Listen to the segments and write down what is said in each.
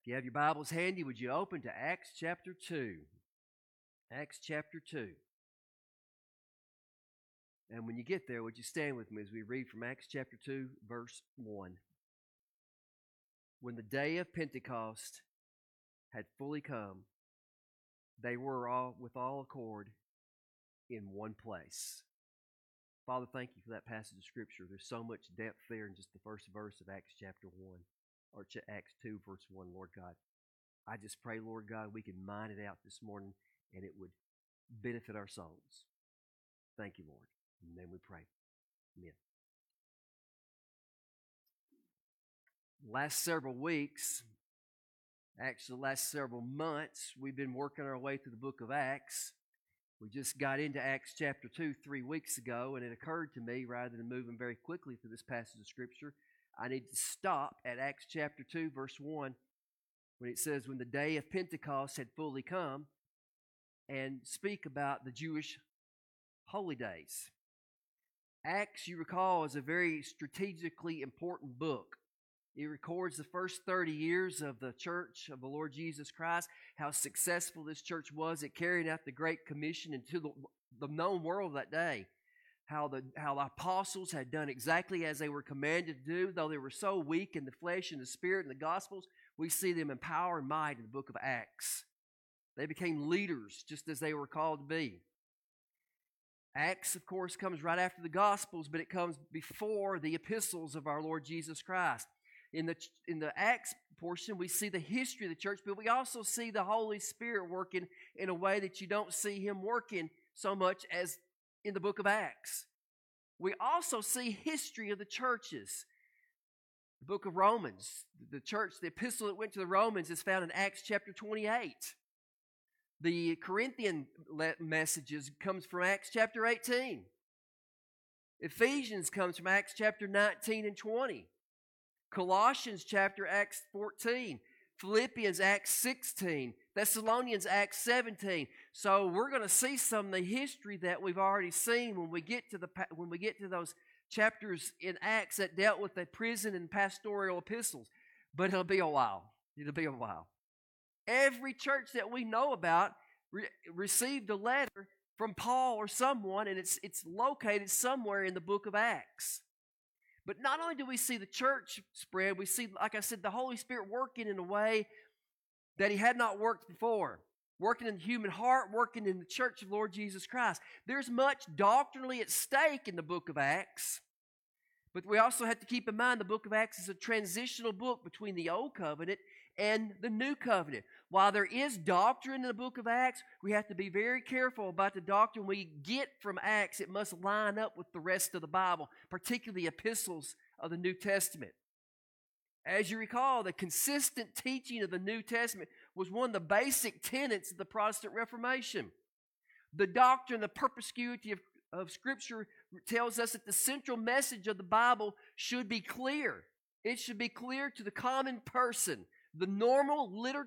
If you have your Bibles handy, would you open to Acts chapter 2? Acts chapter 2. And when you get there, would you stand with me as we read from Acts chapter 2, verse 1. When the day of Pentecost had fully come, they were all with all accord in one place. Father, thank you for that passage of Scripture. There's so much depth there in just the first verse of Acts chapter 1, or Acts 2, verse 1, Lord God. I just pray, Lord God, we can mine it out this morning and it would benefit our souls. Thank you, Lord. And then we pray. Amen. Last several weeks, actually the last several months, we've been working our way through the book of Acts. We just got into Acts chapter 2 3 weeks ago, and it occurred to me, rather than moving very quickly through this passage of Scripture, I need to stop at Acts chapter 2, verse 1, when it says, when the day of Pentecost had fully come, and speak about the Jewish holy days. Acts, you recall, is a very strategically important book. It records the first 30 years of the church of the Lord Jesus Christ, how successful this church was at carrying out the Great Commission into the known world that day. How the apostles had done exactly as they were commanded to do, though they were so weak in the flesh and the spirit and the Gospels. We see them in power and might in the book of Acts. They became leaders just as they were called to be. Acts, of course, comes right after the Gospels, but it comes before the epistles of our Lord Jesus Christ. In the Acts portion, we see the history of the church, but we also see the Holy Spirit working in a way that you don't see Him working so much as in the book of Acts. We also see history of the churches. The book of Romans, the epistle that went to the Romans is found in Acts chapter 28. The Corinthian messages comes from Acts chapter 18. Ephesians comes from Acts chapter 19 and 20. Colossians chapter Acts 14. Philippians Acts 16. Thessalonians Acts 17. So we're going to see some of the history that we've already seen when we get to those chapters in Acts that dealt with the prison and pastoral epistles. But it'll be a while. Every church that we know about received a letter from Paul or someone, and it's located somewhere in the book of Acts. But not only do we see the church spread, we see, like I said, the Holy Spirit working in a way that He had not worked before. Working in the human heart, working in the church of Lord Jesus Christ. There's much doctrinally at stake in the book of Acts. But we also have to keep in mind the book of Acts is a transitional book between the Old Covenant and the New Covenant. While there is doctrine in the book of Acts, we have to be very careful about the doctrine we get from Acts. It must line up with the rest of the Bible, particularly the epistles of the New Testament. As you recall, the consistent teaching of the New Testament was one of the basic tenets of the Protestant Reformation. The doctrine, the perspicuity of Scripture tells us that the central message of the Bible should be clear. It should be clear to the common person. The normal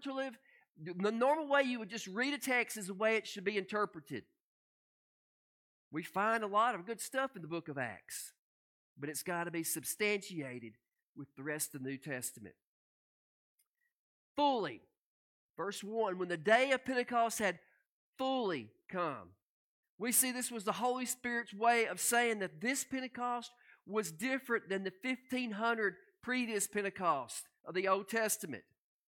way you would just read a text is the way it should be interpreted. We find a lot of good stuff in the book of Acts, but it's got to be substantiated with the rest of the New Testament. Fully, verse 1, when the day of Pentecost had fully come. We see this was the Holy Spirit's way of saying that this Pentecost was different than the 1,500 previous Pentecost of the Old Testament.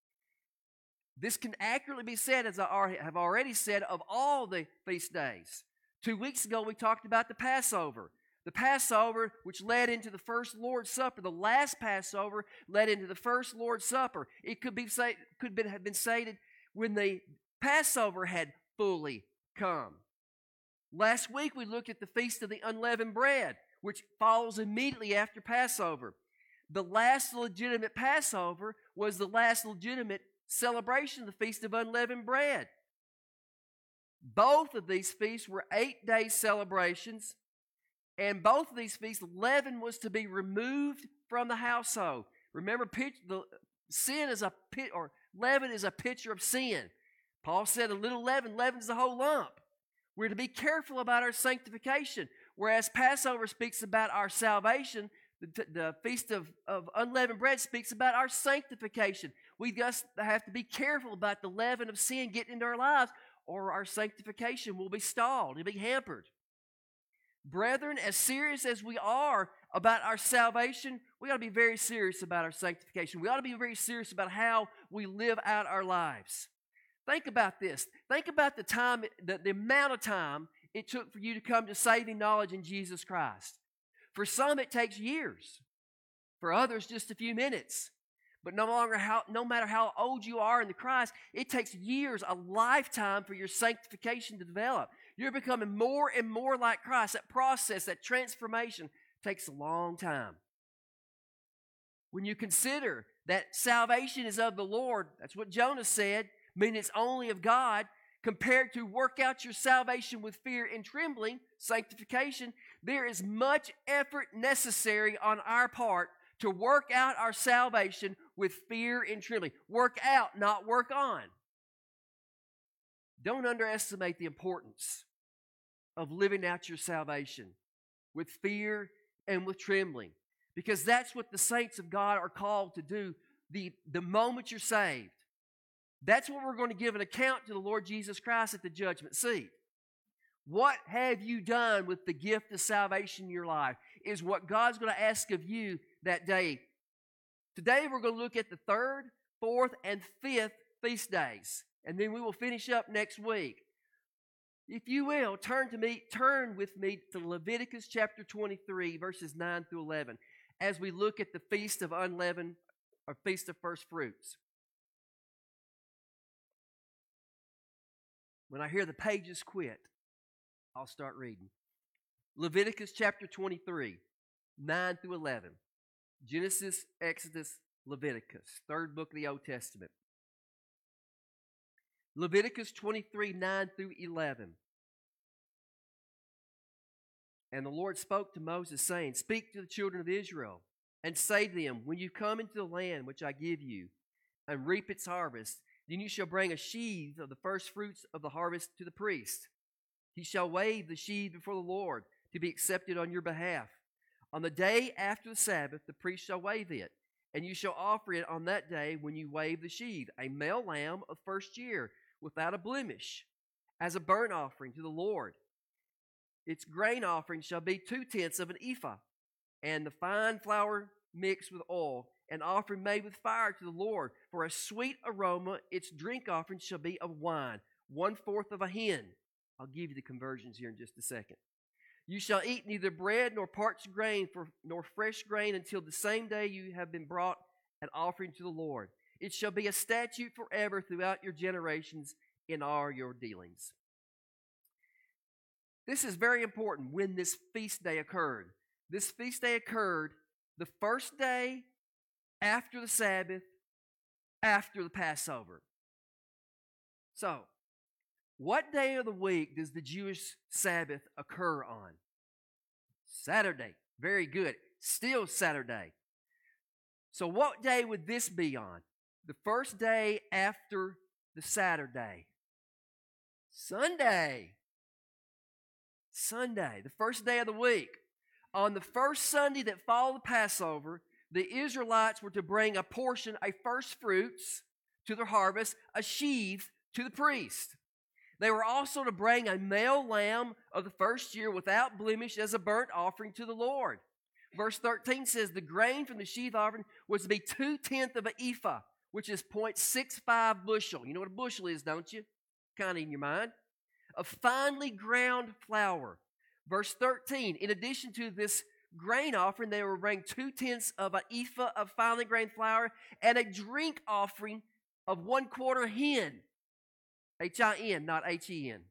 This can accurately be said, as I have already said, of all the feast days. 2 weeks ago, we talked about the Passover. The Passover, which led into the first Lord's Supper. The last Passover led into the first Lord's Supper. It could have been stated when the Passover had fully come. Last week, we looked at the Feast of the Unleavened Bread, which follows immediately after Passover. The last legitimate Passover was the last legitimate celebration of the Feast of Unleavened Bread. Both of these feasts were 8-day celebrations, and both of these feasts, leaven was to be removed from the household. Remember, leaven is a picture of sin. Paul said a little leaven leavens the whole lump. We're to be careful about our sanctification. Whereas Passover speaks about our salvation, The Feast of Unleavened Bread speaks about our sanctification. We just have to be careful about the leaven of sin getting into our lives, or our sanctification will be stalled. It'll be hampered. Brethren, as serious as we are about our salvation, we ought to be very serious about our sanctification. We ought to be very serious about how we live out our lives. Think about this. Think about the amount of time it took for you to come to saving knowledge in Jesus Christ. For some, it takes years. For others, just a few minutes. But no matter how old you are in the Christ, it takes years, a lifetime for your sanctification to develop. You're becoming more and more like Christ. That process, that transformation takes a long time. When you consider that salvation is of the Lord, that's what Jonah said, meaning it's only of God, compared to work out your salvation with fear and trembling, sanctification, there is much effort necessary on our part to work out our salvation with fear and trembling. Work out, not work on. Don't underestimate the importance of living out your salvation with fear and with trembling, because that's what the saints of God are called to do the moment you're saved. That's what we're going to give an account to the Lord Jesus Christ at the judgment seat. What have you done with the gift of salvation in your life is what God's going to ask of you that day. Today we're going to look at the 3rd, 4th, and 5th feast days, and then we will finish up next week. If you will, turn with me to Leviticus chapter 23, verses 9 through 11, as we look at the Feast of Unleavened, or Feast of First Fruits. When I hear the pages quit, I'll start reading. Leviticus chapter 23, 9 through 11. Genesis, Exodus, Leviticus, 3rd book of the Old Testament. Leviticus 23, 9 through 11. And the Lord spoke to Moses, saying, Speak to the children of Israel, and say to them, When you come into the land which I give you, and reap its harvest, then you shall bring a sheaf of the first fruits of the harvest to the priest. He shall wave the sheaf before the Lord to be accepted on your behalf. On the day after the Sabbath, the priest shall wave it, and you shall offer it on that day when you wave the sheaf, a male lamb of first year, without a blemish, as a burnt offering to the Lord. Its grain offering shall be 2/10 of an ephah, and the fine flour mixed with oil, an offering made with fire to the Lord. For a sweet aroma, its drink offering shall be of wine, 1/4 of a hin. I'll give you the conversions here in just a second. You shall eat neither bread nor parched grain nor fresh grain until the same day you have been brought an offering to the Lord. It shall be a statute forever throughout your generations in all your dealings. This is very important when this feast day occurred. This feast day occurred the first day after the Sabbath, after the Passover. So, what day of the week does the Jewish Sabbath occur on? Saturday. Very good. Still Saturday. So what day would this be on? The first day after the Saturday. Sunday. Sunday, the first day of the week. On the first Sunday that followed the Passover, the Israelites were to bring a portion, a first fruits to their harvest, a sheaf to the priest. They were also to bring a male lamb of the first year without blemish as a burnt offering to the Lord. Verse 13 says the grain from the sheaf offering was to be 2/10 of an ephah, which is 0.65 bushel. You know what a bushel is, don't you? Kind of in your mind. Of finely ground flour. Verse 13, in addition to this grain offering, they will bring 2/10 of an ephah of finely grained flour and a drink offering of 1/4 hin. H-I-N, not H-E-N.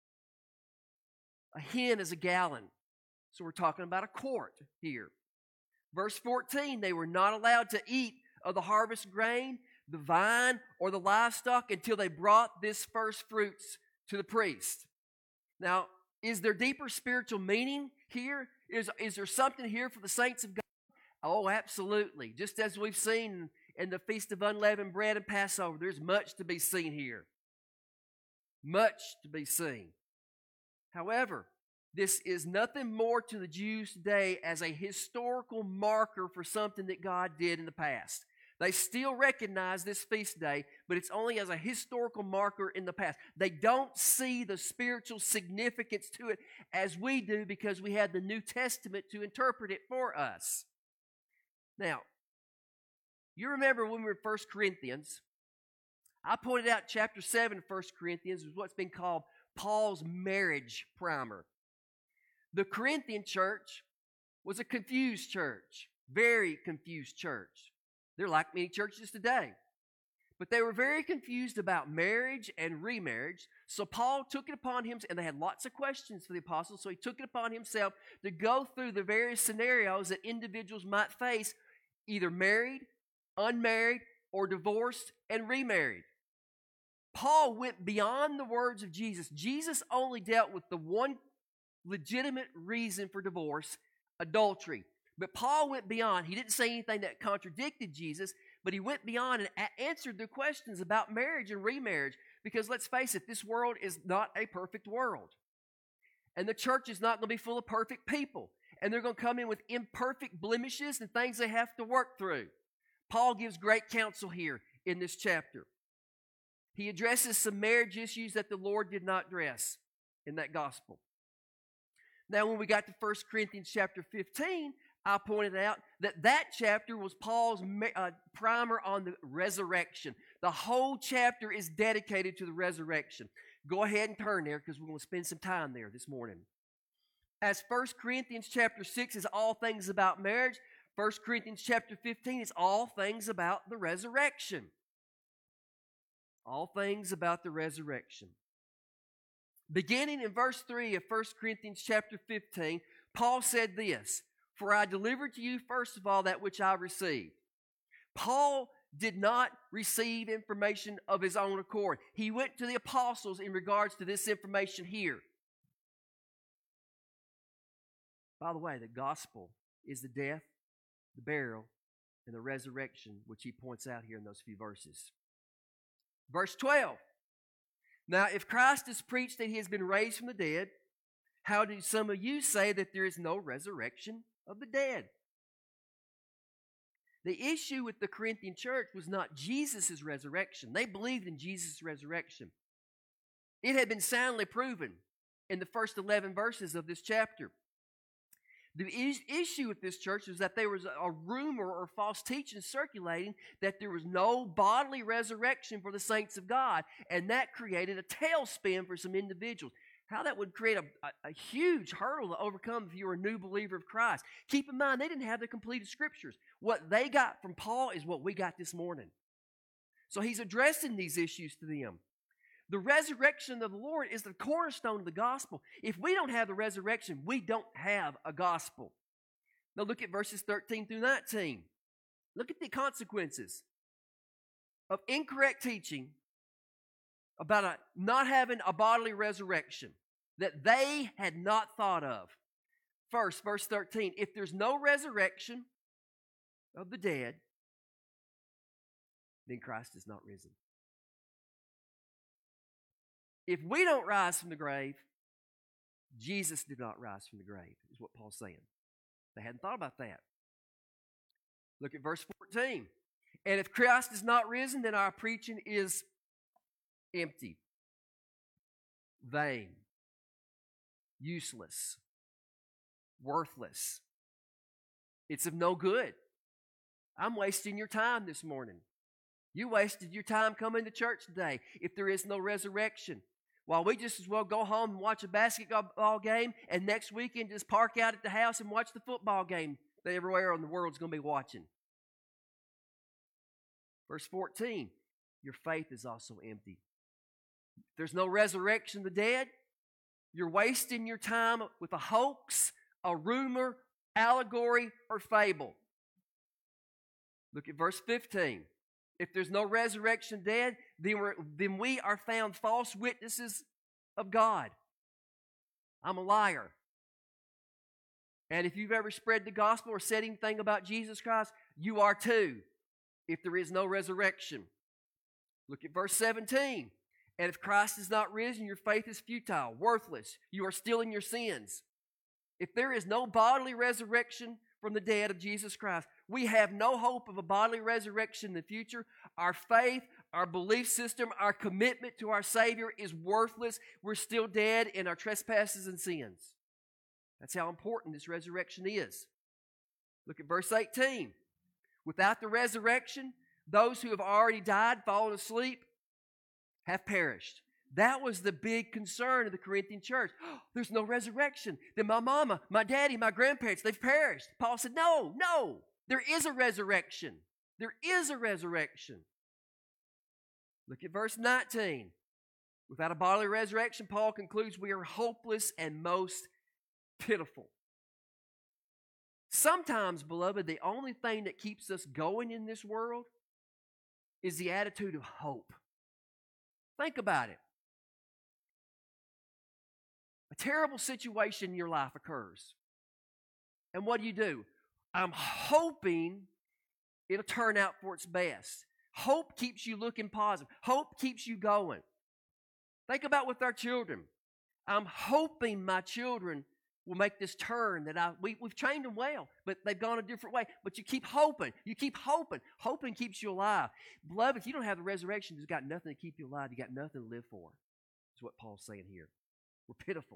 A hin is a gallon. So we're talking about a quart here. Verse 14, they were not allowed to eat of the harvest grain, the vine, or the livestock until they brought this first fruits to the priest. Now, is there deeper spiritual meaning here? Is there something here for the saints of God? Oh, absolutely. Just as we've seen in the Feast of Unleavened Bread and Passover, there's much to be seen here. Much to be seen. However, this is nothing more to the Jews today as a historical marker for something that God did in the past. They still recognize this feast day, but it's only as a historical marker in the past. They don't see the spiritual significance to it as we do because we have the New Testament to interpret it for us. Now, you remember when we were in 1 Corinthians, I pointed out chapter 7 of 1 Corinthians was what's been called Paul's marriage primer. The Corinthian church was a confused church, very confused church. They're like many churches today. But they were very confused about marriage and remarriage. So Paul took it upon himself, and they had lots of questions for the apostles, so he took it upon himself to go through the various scenarios that individuals might face, either married, unmarried, or divorced and remarried. Paul went beyond the words of Jesus. Jesus only dealt with the one legitimate reason for divorce, adultery. But Paul went beyond. He didn't say anything that contradicted Jesus, but he went beyond and answered their questions about marriage and remarriage. Because let's face it, this world is not a perfect world. And the church is not going to be full of perfect people. And they're going to come in with imperfect blemishes and things they have to work through. Paul gives great counsel here in this chapter. He addresses some marriage issues that the Lord did not address in that gospel. Now, when we got to 1 Corinthians chapter 15, I pointed out that chapter was Paul's primer on the resurrection. The whole chapter is dedicated to the resurrection. Go ahead and turn there because we're going to spend some time there this morning. As 1 Corinthians chapter 6 is all things about marriage, 1 Corinthians chapter 15 is all things about the resurrection. All things about the resurrection. Beginning in verse 3 of 1 Corinthians chapter 15, Paul said this, "For I delivered to you first of all that which I received." Paul did not receive information of his own accord. He went to the apostles in regards to this information here. By the way, the gospel is the death, the burial, and the resurrection, which he points out here in those few verses. Verse 12. "Now, if Christ is preached that he has been raised from the dead, how do some of you say that there is no resurrection of the dead?" The issue with the Corinthian church was not Jesus' resurrection. They believed in Jesus' resurrection. It had been soundly proven in the first 11 verses of this chapter. The issue with this church was that there was a rumor or false teaching circulating that there was no bodily resurrection for the saints of God, and that created a tailspin for some individuals. How that would create a huge hurdle to overcome if you were a new believer of Christ. Keep in mind, they didn't have the completed scriptures. What they got from Paul is what we got this morning. So he's addressing these issues to them. The resurrection of the Lord is the cornerstone of the gospel. If we don't have the resurrection, we don't have a gospel. Now look at verses 13 through 19. Look at the consequences of incorrect teaching about not having a bodily resurrection that they had not thought of. First, verse 13, "If there's no resurrection of the dead, then Christ is not risen." If we don't rise from the grave, Jesus did not rise from the grave, is what Paul's saying. They hadn't thought about that. Look at verse 14. "And if Christ is not risen, then our preaching is empty, vain, useless, worthless. It's of no good." I'm wasting your time this morning. You wasted your time coming to church today if there is no resurrection. While we just as well go home and watch a basketball game and next weekend just park out at the house and watch the football game that everywhere in the world is going to be watching. Verse 14, "Your faith is also empty." If there's no resurrection of the dead, you're wasting your time with a hoax, a rumor, allegory, or fable. Look at verse 15. "If there's no resurrection of the dead, then we are found false witnesses of God." I'm a liar. And if you've ever spread the gospel or said anything about Jesus Christ, you are too, if there is no resurrection. Look at verse 17. And if Christ is not risen, your faith is futile, worthless. You are still in your sins. If there is no bodily resurrection from the dead of Jesus Christ, we have no hope of a bodily resurrection in the future. Our faith, our belief system, our commitment to our Savior is worthless. We're still dead in our trespasses and sins. That's how important this resurrection is. Look at verse 18. Without the resurrection, those who have already died, fallen asleep, have perished. That was the big concern of the Corinthian church. Oh, there's no resurrection. Then my mama, my daddy, my grandparents, they've perished. Paul said, no, there is a resurrection. There is a resurrection. Look at verse 19. Without a bodily resurrection, Paul concludes we are hopeless and most pitiful. Sometimes, beloved, the only thing that keeps us going in this world is the attitude of hope. Think about it. A terrible situation in your life occurs. And what do? I'm hoping it'll turn out for its best. Hope keeps you looking positive. Hope keeps you going. Think about with our children. I'm hoping my children will make this turn that we've trained them well, but they've gone a different way. But you keep hoping. You keep hoping. Hoping keeps you alive. Beloved, if you don't have the resurrection, you've got nothing to keep you alive. You've got nothing to live for. That's what Paul's saying here. We're pitiful.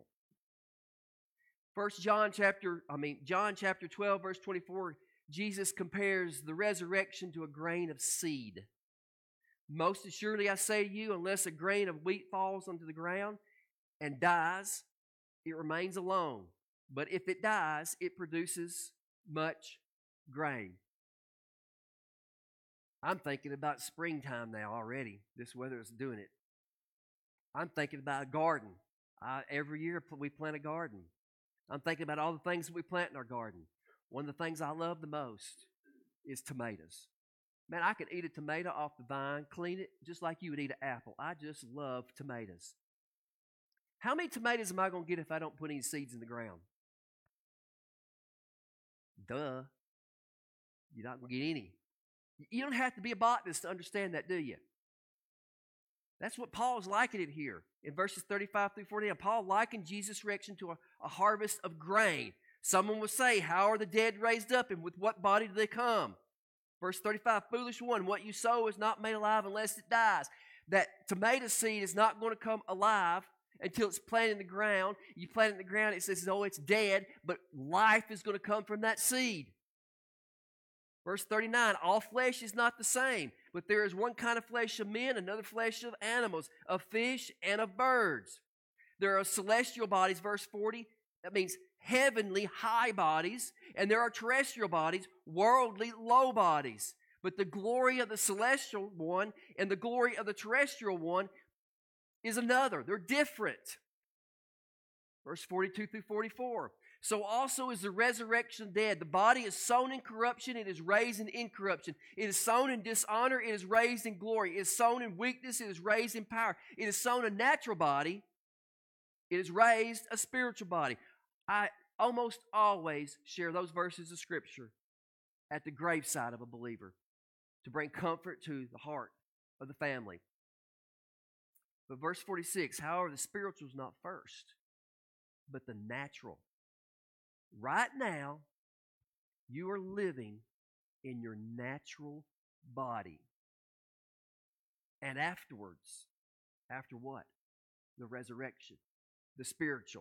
John chapter 12, verse 24, Jesus compares the resurrection to a grain of seed. Most assuredly I say to you, unless a grain of wheat falls onto the ground and dies, it remains alone. But if it dies, it produces much grain. I'm thinking about springtime now already. This weather is doing it. I'm thinking about a garden. Every year we plant a garden. I'm thinking about all the things that we plant in our garden. One of the things I love the most is tomatoes. Man, I could eat a tomato off the vine, clean it, just like you would eat an apple. I just love tomatoes. How many tomatoes am I going to get if I don't put any seeds in the ground? Duh. You're not going to get any. You don't have to be a botanist to understand that, do you? That's what Paul's likening it here. In verses 35 through 40, Paul likened Jesus' resurrection to a harvest of grain. Someone will say, how are the dead raised up, and with what body do they come? Verse 35, foolish one, what you sow is not made alive unless it dies. That tomato seed is not going to come alive until it's planted in the ground. You plant it in the ground, it says, oh, it's dead, but life is going to come from that seed. Verse 39, all flesh is not the same, but there is one kind of flesh of men, another flesh of animals, of fish, and of birds. There are celestial bodies, verse 40, that means heavenly high bodies, and there are terrestrial bodies, worldly low bodies. But the glory of the celestial one and the glory of the terrestrial one is another. They're different. Verse 42 through 44. So also is the resurrection of the dead. The body is sown in corruption, it is raised in incorruption. It is sown in dishonor, it is raised in glory. It is sown in weakness, it is raised in power. It is sown a natural body, it is raised a spiritual body. I almost always share those verses of Scripture at the graveside of a believer to bring comfort to the heart of the family. But verse 46, however, the spiritual is not first, but the natural. Right now, you are living in your natural body. And afterwards, after what? The resurrection, the spiritual.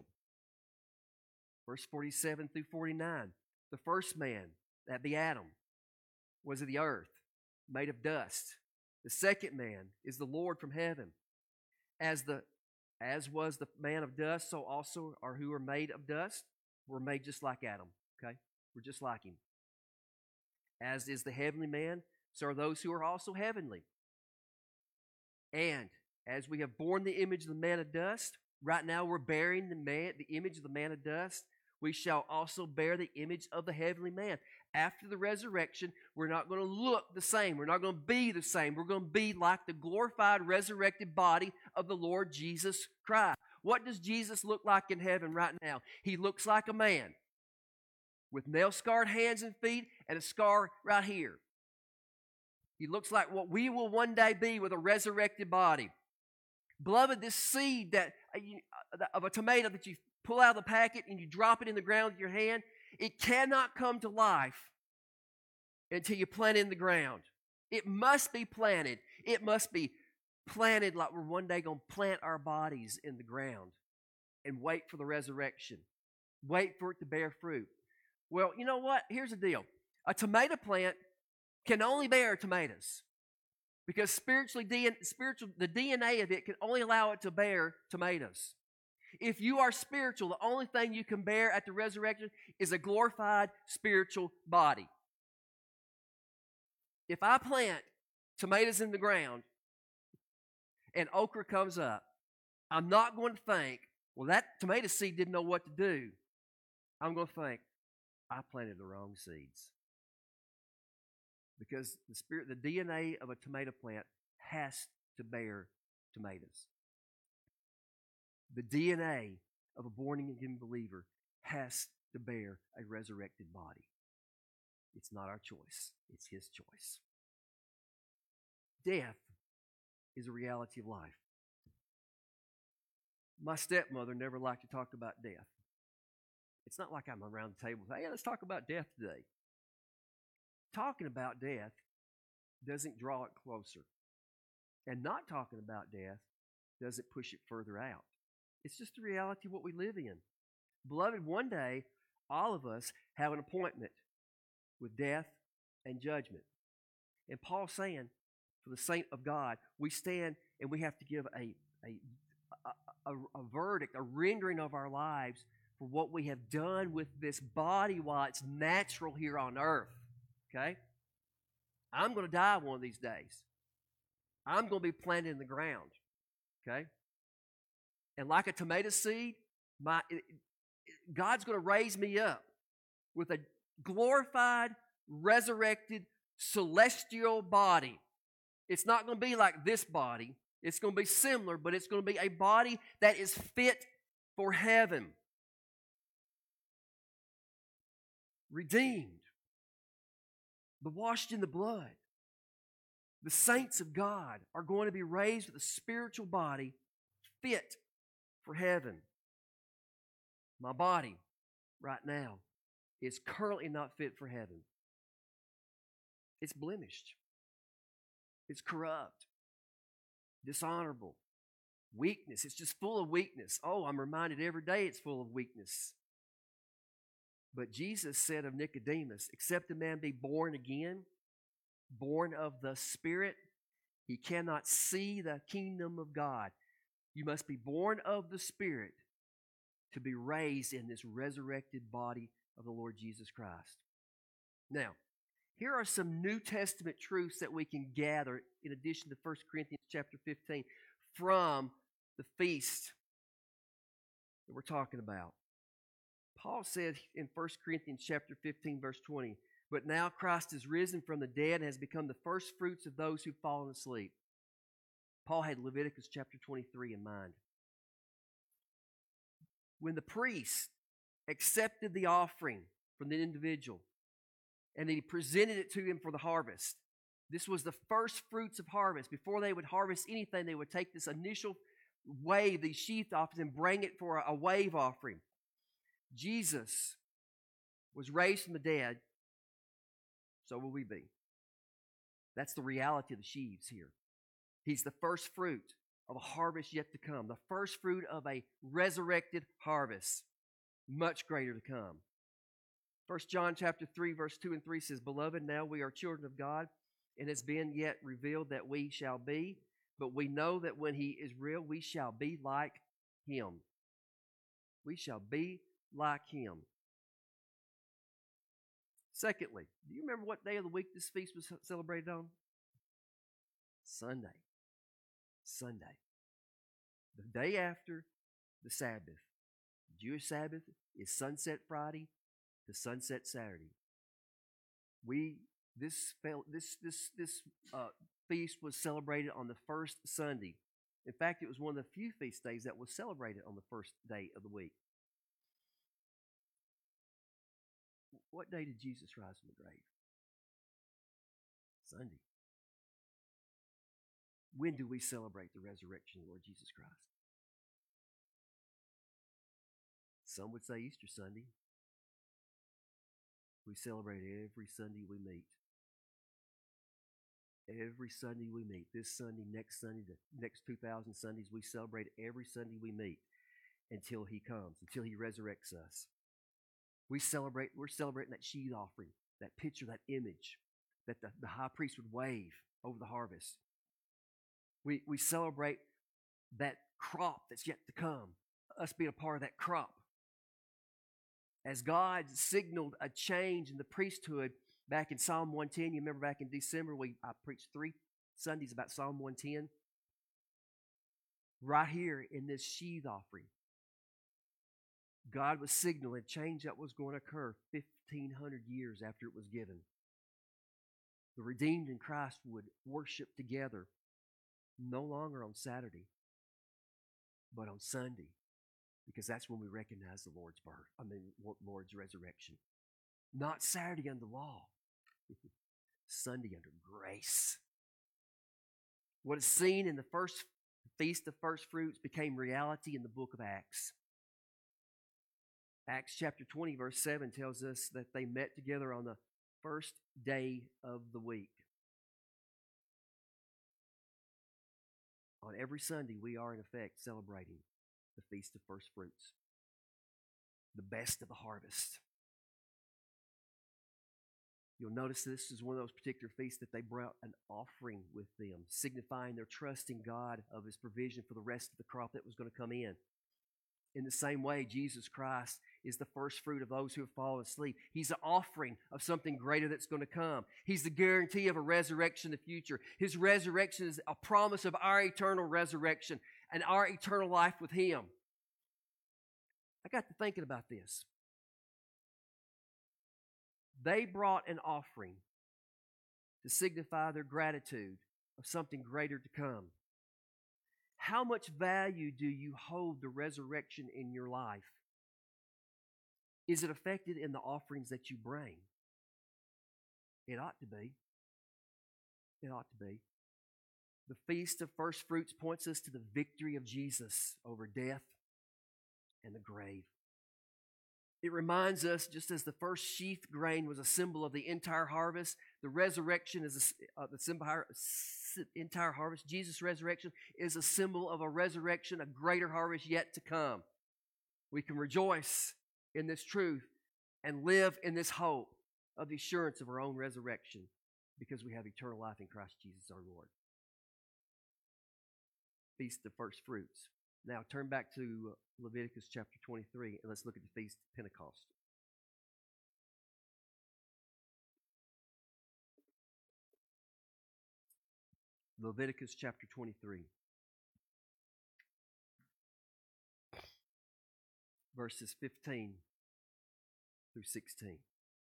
Verse 47 through 49, the first man, that be Adam, was of the earth, made of dust. The second man is the Lord from heaven. As was the man of dust, so also are who are made of dust. We're made just like Adam, okay? We're just like him. As is the heavenly man, so are those who are also heavenly. And as we have borne the image of the man of dust, right now we're bearing the image of the man of dust, we shall also bear the image of the heavenly man. After the resurrection, we're not going to look the same. We're not going to be the same. We're going to be like the glorified, resurrected body of the Lord Jesus Christ. What does Jesus look like in heaven right now? He looks like a man with nail-scarred hands and feet and a scar right here. He looks like what we will one day be with a resurrected body. Beloved, this seed of a tomato that you pull out of the packet and you drop it in the ground with your hand, it cannot come to life until you plant it in the ground. It must be planted. It must be planted like we're one day going to plant our bodies in the ground and wait for the resurrection. Wait for it to bear fruit. Well, you know what? Here's the deal. A tomato plant can only bear tomatoes because the DNA of it can only allow it to bear tomatoes. If you are spiritual, the only thing you can bear at the resurrection is a glorified spiritual body. If I plant tomatoes in the ground and okra comes up, I'm not going to think, well, that tomato seed didn't know what to do. I'm going to think, I planted the wrong seeds. Because the DNA of a tomato plant has to bear tomatoes. The DNA of a born-again believer has to bear a resurrected body. It's not our choice. It's His choice. Death is a reality of life. My stepmother never liked to talk about death. It's not like I'm around the table, hey, let's talk about death today. Talking about death doesn't draw it closer. And not talking about death doesn't push it further out. It's just the reality of what we live in. Beloved, one day, all of us have an appointment with death and judgment. And Paul's saying, for the saint of God, we stand and we have to give a verdict, a rendering of our lives for what we have done with this body while it's natural here on earth. Okay? I'm going to die one of these days. I'm going to be planted in the ground. Okay? And like a tomato seed, God's going to raise me up with a glorified, resurrected, celestial body. It's not going to be like this body. It's going to be similar, but it's going to be a body that is fit for heaven. Redeemed. But washed in the blood. The saints of God are going to be raised with a spiritual body fit for heaven. My body right now is currently not fit for heaven. It's blemished. It's corrupt. Dishonorable. Weakness. It's just full of weakness. Oh, I'm reminded every day it's full of weakness. But Jesus said of Nicodemus, except a man be born again, born of the Spirit, he cannot see the kingdom of God. You must be born of the Spirit to be raised in this resurrected body of the Lord Jesus Christ. Now, here are some New Testament truths that we can gather in addition to 1 Corinthians chapter 15 from the feast that we're talking about. Paul said in 1 Corinthians chapter 15, verse 20, but now Christ is risen from the dead and has become the first fruits of those who've fallen asleep. Paul had Leviticus chapter 23 in mind. When the priest accepted the offering from the individual and he presented it to him for the harvest, this was the first fruits of harvest. Before they would harvest anything, they would take this initial wave, these sheaf offerings, and bring it for a wave offering. Jesus was raised from the dead, so will we be. That's the reality of the sheaves here. He's the first fruit of a harvest yet to come, the first fruit of a resurrected harvest, much greater to come. 1 John chapter 3, verse 2 and 3 says, Beloved, now we are children of God, and it's been yet revealed that we shall be, but we know that when He is real, we shall be like Him. We shall be like Him. Secondly, do you remember what day of the week this feast was celebrated on? Sunday. Sunday. The day after the Sabbath. The Jewish Sabbath is sunset Friday to sunset Saturday. This feast was celebrated on the first Sunday. In fact, it was one of the few feast days that was celebrated on the first day of the week. What day did Jesus rise from the grave? Sunday. When do we celebrate the resurrection of the Lord Jesus Christ? Some would say Easter Sunday. We celebrate every Sunday we meet. Every Sunday we meet. This Sunday, the next 2,000 Sundays, we celebrate every Sunday we meet until He comes, until He resurrects us. We're celebrating that sheaf offering, that picture, that image that the high priest would wave over the harvest. We celebrate that crop that's yet to come, us being a part of that crop. As God signaled a change in the priesthood back in Psalm 110, you remember back in December, I preached 3 Sundays about Psalm 110. Right here in this sheaf offering, God was signaling a change that was going to occur 1,500 years after it was given. The redeemed in Christ would worship together, no longer on Saturday, but on Sunday, because that's when we recognize the Lord's Lord's resurrection. Not Saturday under law, Sunday under grace. What is seen in the first Feast of First Fruits became reality in the book of Acts. Acts chapter 20, verse 7 tells us that they met together on the first day of the week. On every Sunday, we are in effect celebrating the Feast of First Fruits, the best of the harvest. You'll notice this is one of those particular feasts that they brought an offering with them, signifying their trust in God of His provision for the rest of the crop that was going to come in. In the same way, Jesus Christ is the first fruit of those who have fallen asleep. He's an offering of something greater that's going to come. He's the guarantee of a resurrection in the future. His resurrection is a promise of our eternal resurrection and our eternal life with Him. I got to thinking about this. They brought an offering to signify their gratitude of something greater to come. How much value do you hold the resurrection in your life? Is it affected in the offerings that you bring? It ought to be. It ought to be. The Feast of First Fruits points us to the victory of Jesus over death and the grave. It reminds us, just as the first sheaf grain was a symbol of the entire harvest, the resurrection is the entire harvest. Jesus' resurrection is a symbol of a resurrection, a greater harvest yet to come. We can rejoice in this truth and live in this hope of the assurance of our own resurrection because we have eternal life in Christ Jesus our Lord. Feast of First Fruits. Now turn back to Leviticus chapter 23 and let's look at the Feast of Pentecost. Leviticus chapter 23. Verses 15 through 16.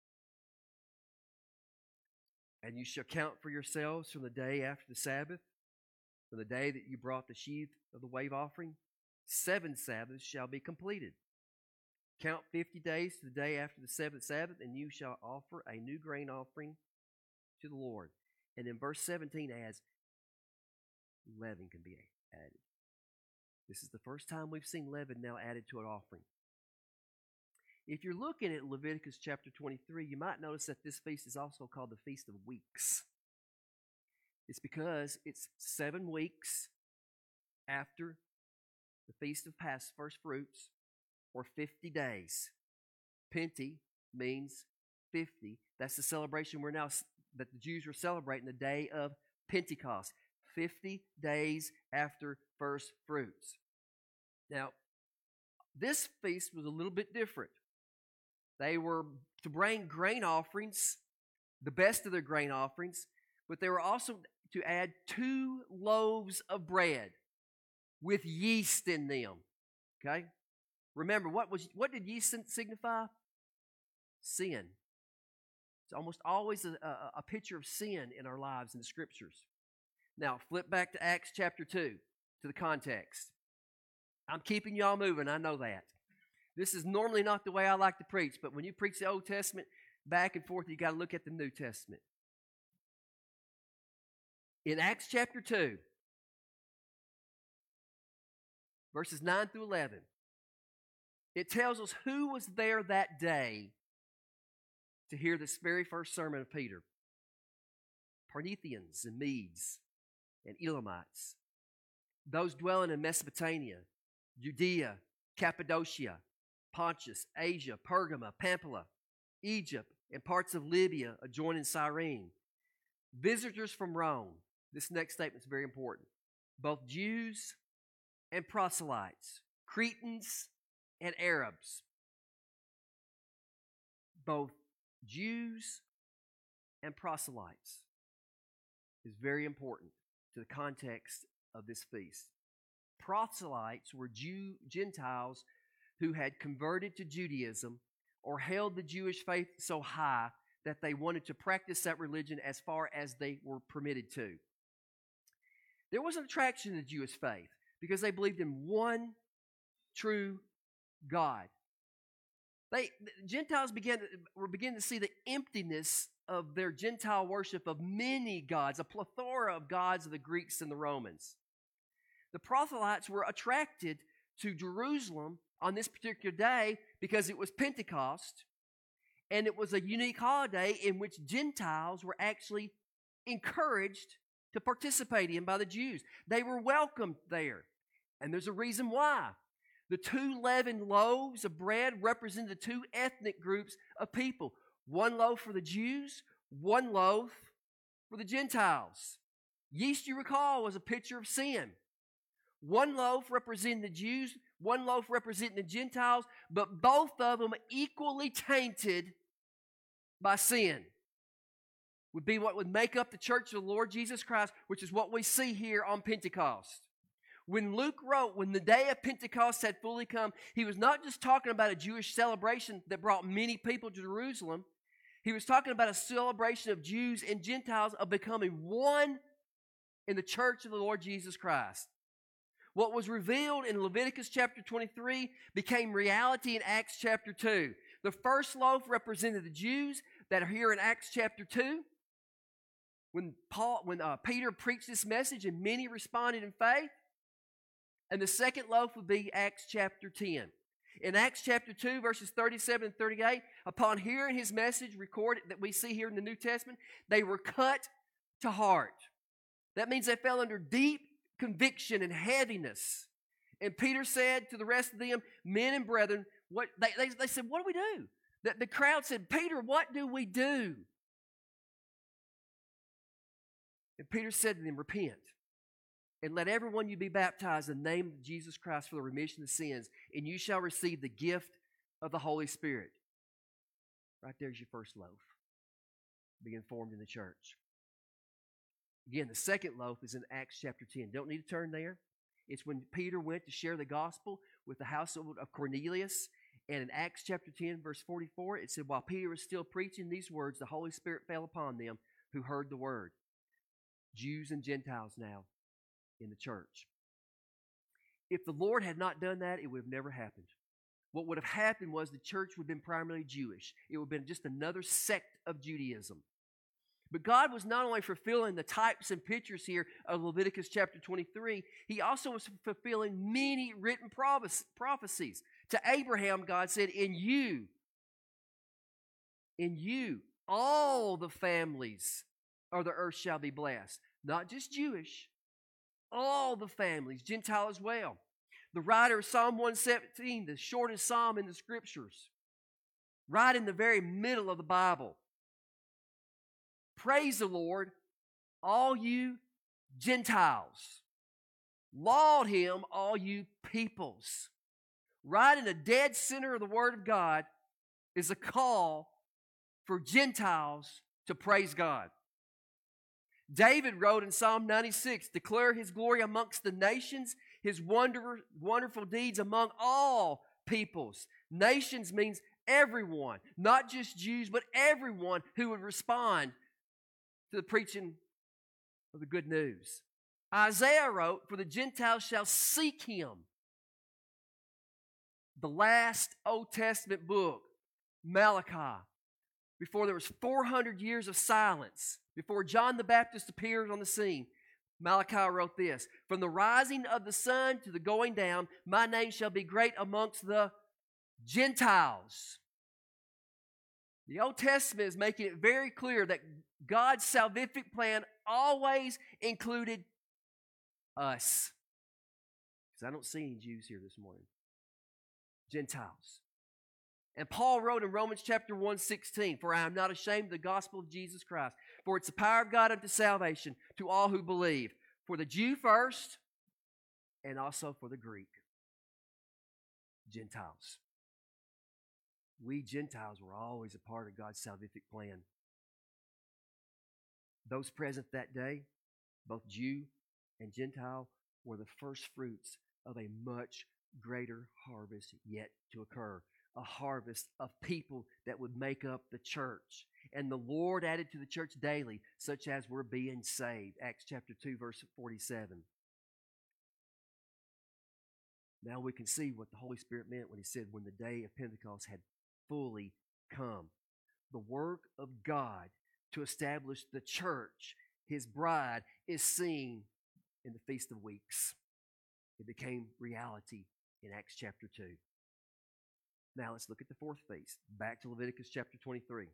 And you shall count for yourselves from the day after the Sabbath, from the day that you brought the sheaf of the wave offering, 7 Sabbaths shall be completed. Count 50 days to the day after the 7th Sabbath, and you shall offer a new grain offering to the Lord. And in verse 17 adds, leaven can be added. This is the first time we've seen leaven now added to an offering. If you're looking at Leviticus chapter 23, you might notice that this feast is also called the Feast of Weeks. It's because it's 7 weeks after the Feast of First Fruits, or 50 days. Penti means 50. That's the celebration that the Jews were celebrating, the day of Pentecost. 50 days after first fruits. Now, this feast was a little bit different. They were to bring grain offerings, the best of their grain offerings, but they were also to add 2 loaves of bread with yeast in them. Okay? Remember, what did yeast signify? Sin. It's almost always a picture of sin in our lives in the Scriptures. Now, flip back to Acts chapter 2, to the context. I'm keeping y'all moving, I know that. This is normally not the way I like to preach, but when you preach the Old Testament back and forth, you got to look at the New Testament. In Acts chapter 2, verses 9 through 11. It tells us who was there that day to hear this very first sermon of Peter. Parthians and Medes and Elamites, those dwelling in Mesopotamia, Judea, Cappadocia, Pontus, Asia, Pergama, Pamphylia, Egypt, and parts of Libya adjoining Cyrene. Visitors from Rome. This next statement is very important. Both Jews and proselytes, Cretans and Arabs. Both Jews and proselytes is very important to the context of this feast. Proselytes were Gentiles who had converted to Judaism or held the Jewish faith so high that they wanted to practice that religion as far as they were permitted to. There was an attraction to the Jewish faith because they believed in one true God. Gentiles were beginning to see the emptiness of their Gentile worship of many gods, a plethora of gods of the Greeks and the Romans. The proselytes were attracted to Jerusalem on this particular day because it was Pentecost, and it was a unique holiday in which Gentiles were actually encouraged to participate in by the Jews. They were welcomed there, and there's a reason why. The 2 leavened loaves of bread represented the 2 ethnic groups of people. 1 loaf for the Jews, 1 loaf for the Gentiles. Yeast, you recall, was a picture of sin. 1 loaf representing the Jews, 1 loaf representing the Gentiles, but both of them equally tainted by sin. Would be what would make up the church of the Lord Jesus Christ, which is what we see here on Pentecost. When Luke wrote, when the day of Pentecost had fully come, he was not just talking about a Jewish celebration that brought many people to Jerusalem. He was talking about a celebration of Jews and Gentiles of becoming one in the church of the Lord Jesus Christ. What was revealed in Leviticus chapter 23 became reality in Acts chapter 2. The first loaf represented the Jews that are here in Acts chapter 2. When Peter preached this message and many responded in faith. And the second loaf would be Acts chapter 10. In Acts chapter 2, verses 37 and 38, upon hearing his message recorded that we see here in the New Testament, they were cut to heart. That means they fell under deep conviction and heaviness. And Peter said to the rest of them, men and brethren, they said, what do we do? The crowd said, Peter, what do we do? And Peter said to them, repent. And let every one of you be baptized in the name of Jesus Christ for the remission of sins, and you shall receive the gift of the Holy Spirit. Right there's your first loaf, being formed in the church. Again, the second loaf is in Acts chapter 10. Don't need to turn there. It's when Peter went to share the gospel with the household of Cornelius. And in Acts chapter 10, verse 44, it said, while Peter was still preaching these words, the Holy Spirit fell upon them who heard the word. Jews and Gentiles now in the church. If the Lord had not done that, it would have never happened. What would have happened was the church would have been primarily Jewish. It would have been just another sect of Judaism. But God was not only fulfilling the types and pictures here of Leviticus chapter 23, He also was fulfilling many written prophecies. To Abraham, God said, in you, all the families of the earth shall be blessed. Not just Jewish, all the families, Gentile as well. The writer of Psalm 117, the shortest psalm in the Scriptures, right in the very middle of the Bible. Praise the Lord, all you Gentiles. Laud Him, all you peoples. Right in the dead center of the Word of God is a call for Gentiles to praise God. David wrote in Psalm 96, declare His glory amongst the nations, His wonderful deeds among all peoples. Nations means everyone, not just Jews, but everyone who would respond to the preaching of the good news. Isaiah wrote, for the Gentiles shall seek Him. The last Old Testament book, Malachi, before there was 400 years of silence, before John the Baptist appeared on the scene, Malachi wrote this, "From the rising of the sun to the going down, my name shall be great amongst the Gentiles." The Old Testament is making it very clear that God's salvific plan always included us. Because I don't see any Jews here this morning. Gentiles. And Paul wrote in Romans chapter 1:16, "For I am not ashamed of the gospel of Jesus Christ, for it's the power of God unto salvation to all who believe, for the Jew first, and also for the Greek." Gentiles. We Gentiles were always a part of God's salvific plan. Those present that day, both Jew and Gentile, were the first fruits of a much greater harvest yet to occur. A harvest of people that would make up the church. And the Lord added to the church daily, such as were being saved. Acts chapter 2, verse 47. Now we can see what the Holy Spirit meant when he said, when the day of Pentecost had fully come. The work of God to establish the church, his bride, is seen in the Feast of Weeks. It became reality in Acts chapter 2. Now let's look at the fourth feast. Back to Leviticus chapter 23.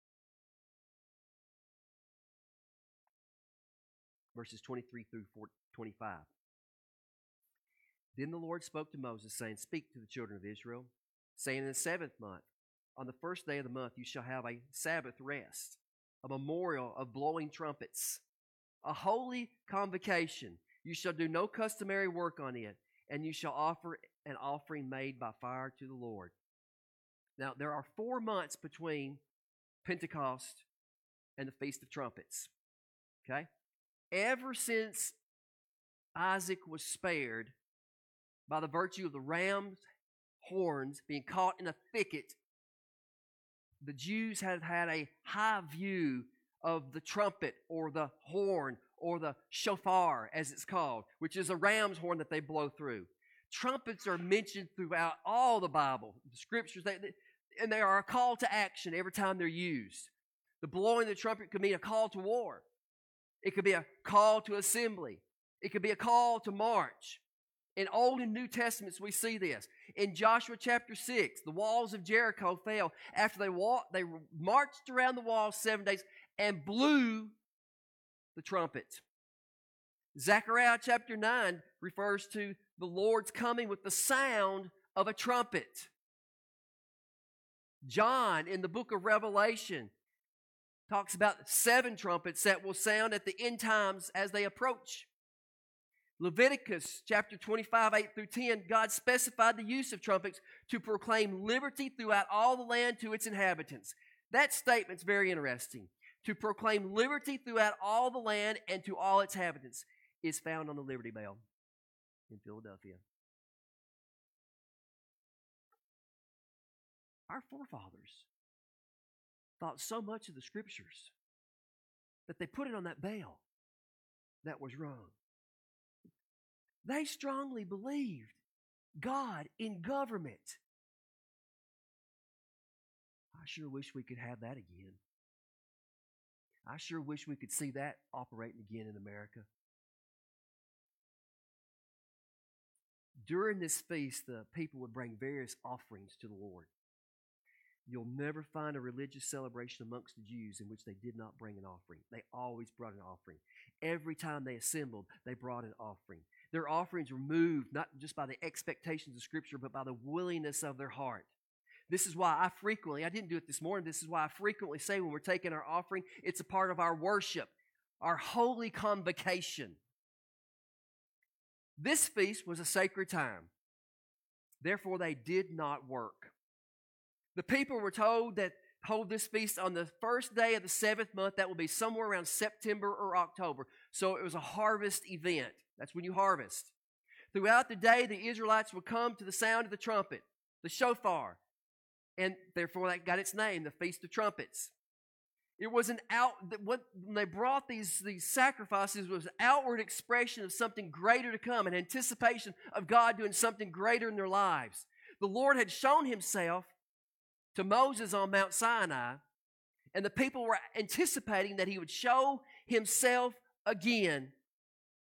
Verses 23 through 25. "Then the Lord spoke to Moses, saying, Speak to the children of Israel, saying, In the 7th month, on the first day of the month, you shall have a Sabbath rest, a memorial of blowing trumpets, a holy convocation. You shall do no customary work on it, and you shall offer an offering made by fire to the Lord." Now, there are 4 months between Pentecost and the Feast of Trumpets. Okay? Ever since Isaac was spared by the virtue of the ram's horns being caught in a thicket, the Jews have had a high view of the trumpet or the horn or the shofar, as it's called, which is a ram's horn that they blow through. Trumpets are mentioned throughout all the Bible, the scriptures, and they are a call to action every time they're used. The blowing of the trumpet could mean a call to war. It could be a call to assembly. It could be a call to march. In Old and New Testaments, we see this. In Joshua chapter 6, the walls of Jericho fell after they marched around the walls 7 days and blew the trumpet. Zechariah chapter 9 refers to the Lord's coming with the sound of a trumpet. John, in the book of Revelation, talks about 7 trumpets that will sound at the end times as they approach. Leviticus chapter 25, 8 through 10, God specified the use of trumpets to proclaim liberty throughout all the land to its inhabitants. That statement's very interesting. To proclaim liberty throughout all the land and to all its inhabitants is found on the Liberty Bell in Philadelphia. Our forefathers thought so much of the scriptures that they put it on that bell. That was wrong. They strongly believed God in government. I sure wish we could have that again. I sure wish we could see that operating again in America. During this feast, the people would bring various offerings to the Lord. You'll never find a religious celebration amongst the Jews in which they did not bring an offering. They always brought an offering. Every time they assembled, they brought an offering. Their offerings were moved not just by the expectations of Scripture, but by the willingness of their heart. This is why I didn't do it this morning, this is why I frequently say when we're taking our offering, it's a part of our worship, our holy convocation. This feast was a sacred time. Therefore, they did not work. The people were told that hold this feast on the first day of the 7th month. That will be somewhere around September or October. So it was a harvest event. That's when you harvest. Throughout the day, the Israelites would come to the sound of the trumpet, the shofar, and therefore that got its name, the Feast of Trumpets. It was when they brought these sacrifices was an outward expression of something greater to come, an anticipation of God doing something greater in their lives. The Lord had shown himself to Moses on Mount Sinai, and the people were anticipating that he would show himself again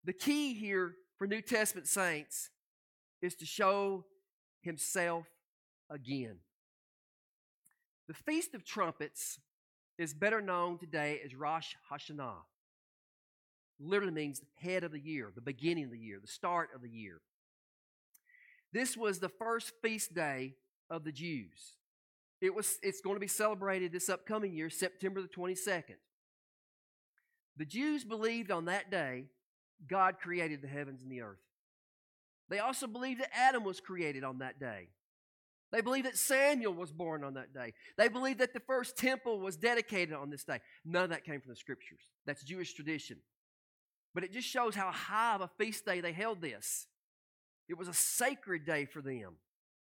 The key here for New Testament saints is to show himself again. The Feast of Trumpets is better known today as Rosh Hashanah. Literally means head of the year, the beginning of the year, the start of the year. This was the first feast day of the Jews. It's going to be celebrated this upcoming year, September the 22nd. The Jews believed on that day God created the heavens and the earth. They also believed that Adam was created on that day. They believed that Samuel was born on that day. They believed that the first temple was dedicated on this day. None of that came from the Scriptures. That's Jewish tradition. But it just shows how high of a feast day they held this. It was a sacred day for them.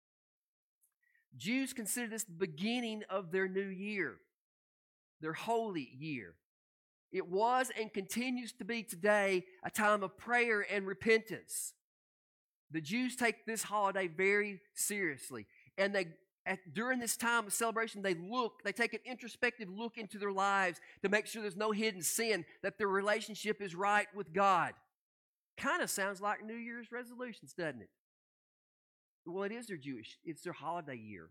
Jews consider this the beginning of their new year, their holy year. It was and continues to be today a time of prayer and repentance. The Jews take this holiday very seriously. And during this time of celebration, they take an introspective look into their lives to make sure there's no hidden sin, that their relationship is right with God. Kind of sounds like New Year's resolutions, doesn't it? Well, it is their Jewish. It's their holiday year.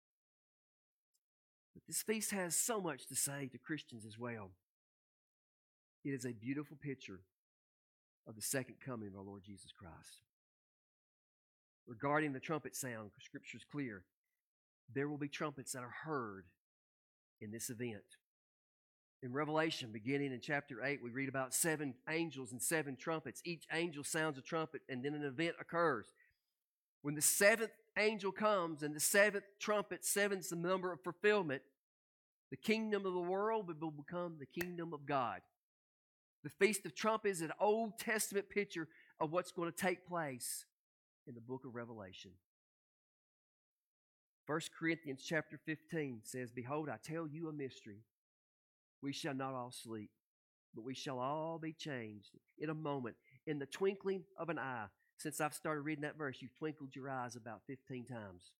But this feast has so much to say to Christians as well. It is a beautiful picture of the second coming of our Lord Jesus Christ. Regarding the trumpet sound, Scripture is clear. There will be trumpets that are heard in this event. In Revelation, beginning in chapter 8, we read about 7 angels and 7 trumpets. Each angel sounds a trumpet, and then an event occurs. When the 7th angel comes and the 7th trumpet, 7's the number of fulfillment, the kingdom of the world will become the kingdom of God. The Feast of Trumpets is an Old Testament picture of what's going to take place in the book of Revelation. 1 Corinthians chapter 15 says, "Behold, I tell you a mystery. We shall not all sleep, but we shall all be changed in a moment, in the twinkling of an eye." Since I've started reading that verse, you've twinkled your eyes about 15 times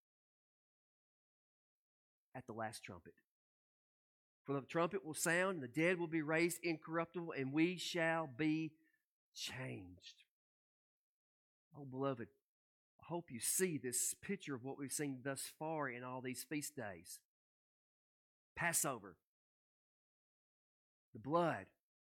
at the last trumpet. For the trumpet will sound, and the dead will be raised incorruptible, and we shall be changed. Oh, beloved, I hope you see this picture of what we've seen thus far in all these feast days. Passover, the blood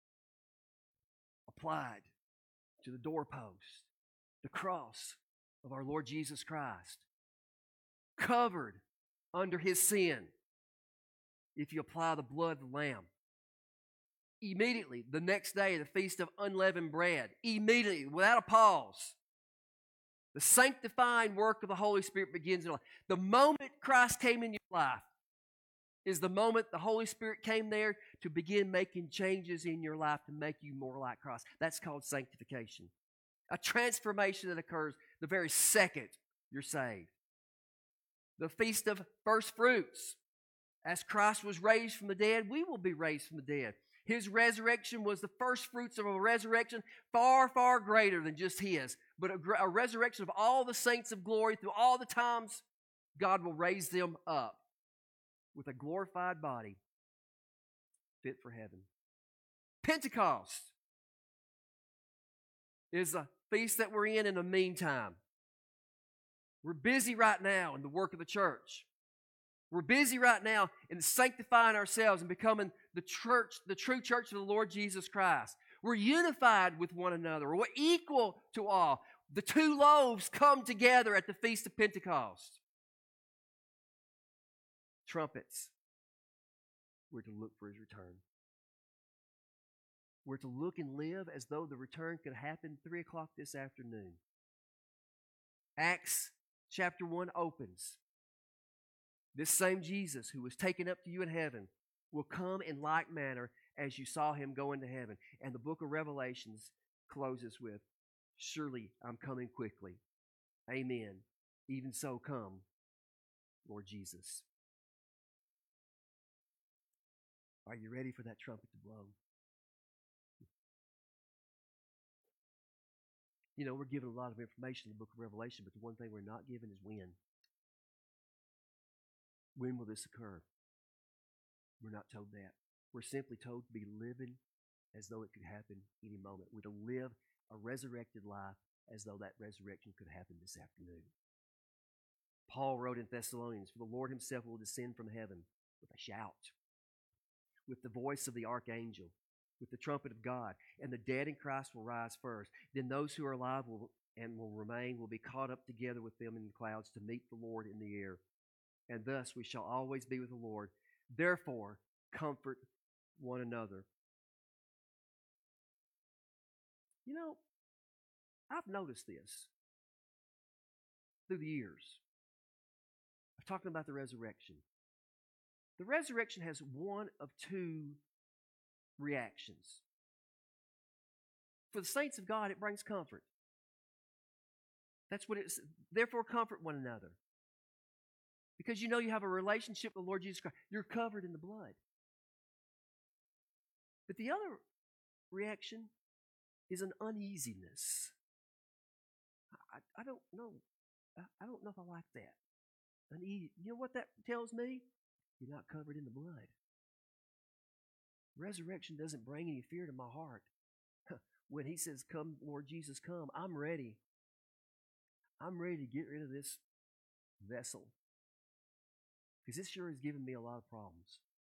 applied to the doorpost, the cross of our Lord Jesus Christ, covered under His sin if you apply the blood of the Lamb. Immediately, the next day, the Feast of Unleavened Bread, immediately, without a pause, the sanctifying work of the Holy Spirit begins in your life. The moment Christ came in your life is the moment the Holy Spirit came there to begin making changes in your life to make you more like Christ. That's called sanctification. A transformation that occurs the very second you're saved. The Feast of First Fruits. As Christ was raised from the dead, we will be raised from the dead. His resurrection was the first fruits of a resurrection far, far greater than just His, but a resurrection of all the saints of glory through all the times. God will raise them up with a glorified body fit for heaven. Pentecost is a feast that we're in the meantime. We're busy right now in the work of the church. We're busy right now in sanctifying ourselves and becoming the church, the true church of the Lord Jesus Christ. We're unified with one another. We're equal to all. The 2 loaves come together at the Feast of Pentecost. Trumpets. We're to look for His return. We're to look and live as though the return could happen 3 o'clock this afternoon. Acts chapter 1 opens. This same Jesus who was taken up to you in heaven will come in like manner as you saw Him go into heaven. And the book of Revelations closes with, "Surely I'm coming quickly. Amen. Even so come, Lord Jesus." Are you ready for that trumpet to blow? You know, we're given a lot of information in the book of Revelation, but the one thing we're not given is when. When will this occur? We're not told that. We're simply told to be living as though it could happen any moment. We're to live a resurrected life as though that resurrection could happen this afternoon. Paul wrote in Thessalonians, "For the Lord himself will descend from heaven with a shout, with the voice of the archangel, with the trumpet of God, and the dead in Christ will rise first. Then those who are alive will remain will be caught up together with them in the clouds to meet the Lord in the air. And thus we shall always be with the Lord. Therefore, comfort one another." You know, I've noticed this through the years. I'm talking about the resurrection. The resurrection has one of two reactions. For the saints of God, it brings comfort. That's what it's. Therefore, comfort one another. Because you know you have a relationship with the Lord Jesus Christ. You're covered in the blood. But the other reaction is an uneasiness. I don't know. I don't know if I like that. Uneasy. You know what that tells me? You're not covered in the blood. Resurrection doesn't bring any fear to my heart. When he says, "Come, Lord Jesus, come," I'm ready. I'm ready to get rid of this vessel. Because this sure has given me a lot of problems.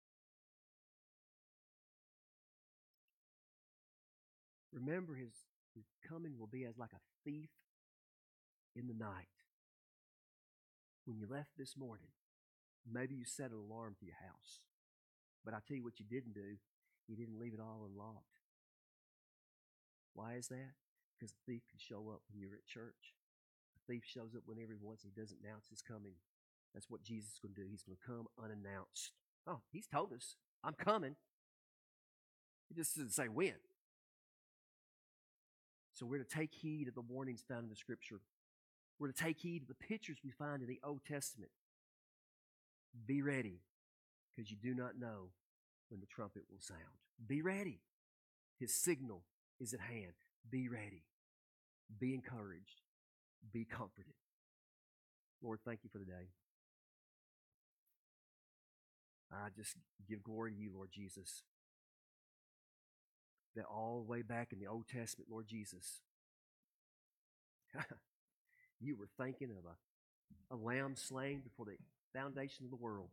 Remember, his coming will be as like a thief in the night. When you left this morning, maybe you set an alarm to your house. But I tell you what you didn't do. You didn't leave it all unlocked. Why is that? Because the thief can show up when you're at church. The thief shows up whenever he wants. He doesn't announce his coming. That's what Jesus is going to do. He's going to come unannounced. Oh, he's told us, "I'm coming." He just doesn't say when. So we're to take heed of the warnings found in the Scripture. We're to take heed of the pictures we find in the Old Testament. Be ready, because you do not know when the trumpet will sound. Be ready. His signal is at hand. Be ready. Be encouraged. Be comforted. Lord, thank you for the day. I just give glory to you, Lord Jesus, that all the way back in the Old Testament, Lord Jesus, you were thinking of a lamb slain before the foundation of the world.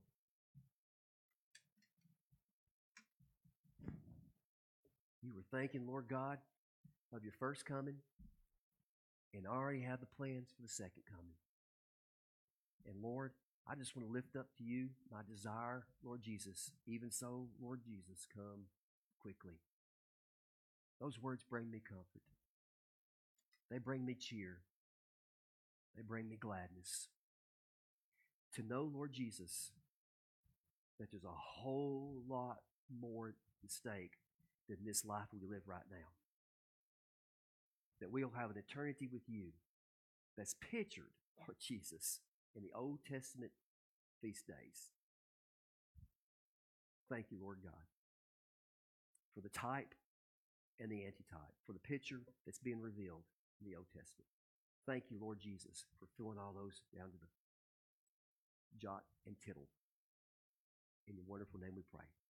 You were thinking, Lord God, of your first coming and already have the plans for the second coming. And Lord, I just want to lift up to you my desire, Lord Jesus. Even so, Lord Jesus, come quickly. Those words bring me comfort. They bring me cheer. They bring me gladness. To know, Lord Jesus, that there's a whole lot more at stake than this life we live right now. That we'll have an eternity with you that's pictured, Lord Jesus, in the Old Testament feast days. Thank you, Lord God, for the type and the antitype, for the picture that's being revealed in the Old Testament. Thank you, Lord Jesus, for filling all those down to the jot and tittle. In your wonderful name we pray.